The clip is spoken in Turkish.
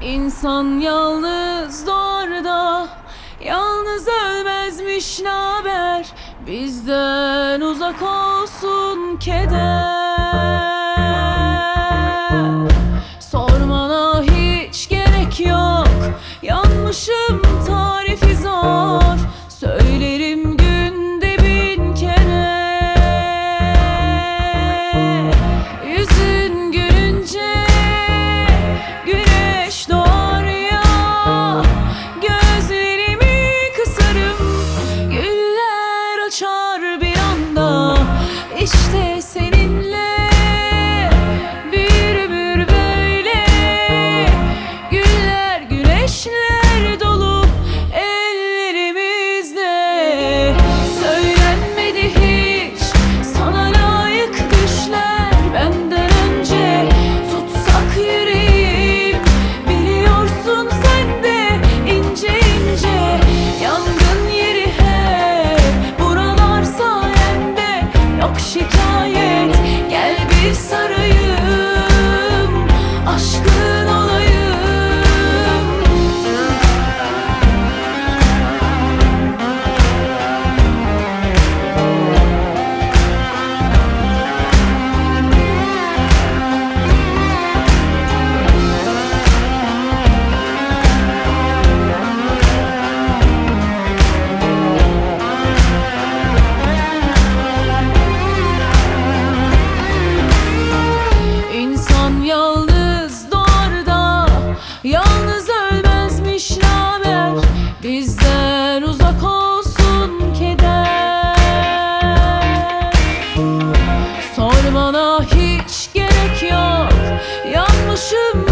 İnsan yalnız doğar da yalnız ölmezmiş, naber? Bizden uzak olsun keder. Sormana hiç gerek yok, yanmışım tarifi zor. Söylerim günde 1000 kere. Yüzün gülünce güneş doğar ya, gözlerimi kısarım, güller açar bir anda. İşte seninle bir ömür böyle, güller güneşler dolu ellerimizde. Söylenmedi hiç sana layık düşler benden önce. Tutsak yüreğim, biliyorsun sen de ince ince. Yangın yeri hep buralar sayende, yok şikayet. Gel bir sarayım, aşkın olayım. İnsan yalnız doğar da yalnız ölmezmiş, naber? Bizden uzak olsun keder. Sormana hiç gerek yok, yanmışım